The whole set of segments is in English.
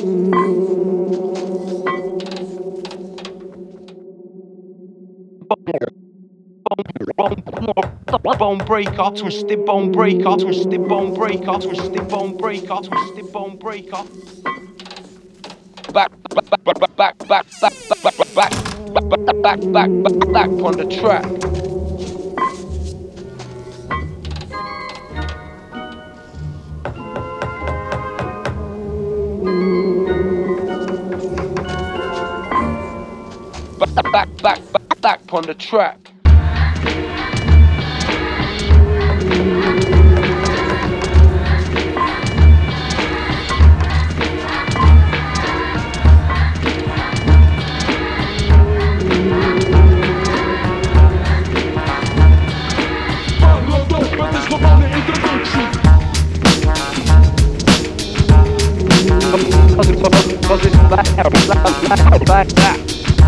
Bone breaker, twisted bone breaker, twisted bone breaker, twisted bone breaker, twisted bone breaker. Back on the track. Back on the track. Cause it's like that.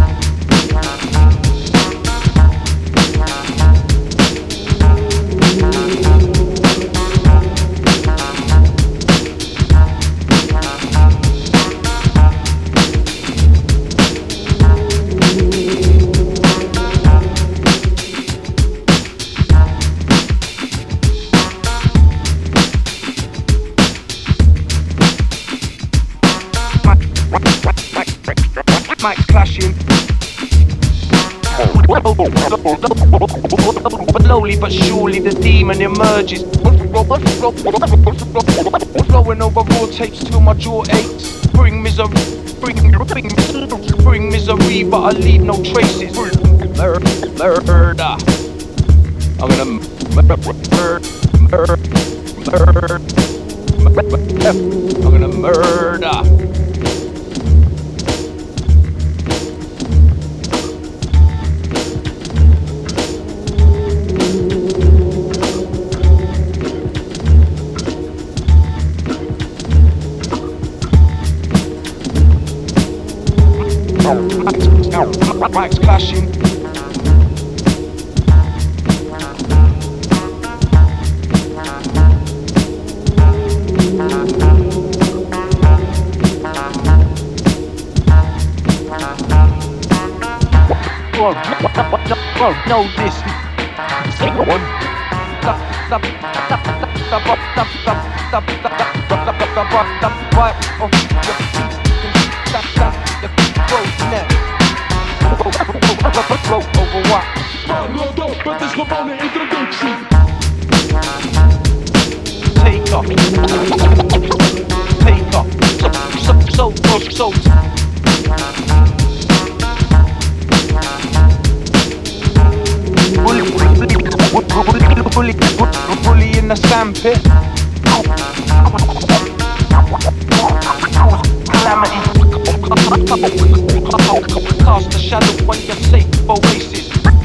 Mike's clashing. Slowly but surely the demon emerges. Flowing over raw tapes till my jaw aches. Bring misery, bring misery, but I leave no traces. Murder. I'm gonna I'm gonna murder. Mike's clashing. No, this. Take off. So. Bully in the sandpit. Calamity. Cast a shadow when you're safe oasis.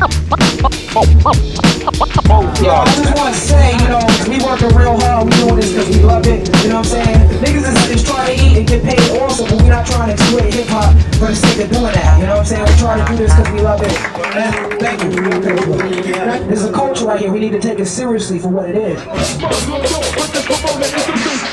Yo, I just want to say, we working real hard, we doing this because we love it, you know what I'm saying? Niggas is trying to eat and get paid also, but we're not trying to exploit hip-hop for the sake of doing that, you know what I'm saying? We're trying to do this because we love it. And thank you. There's a culture right here, we need to take it seriously for what it is.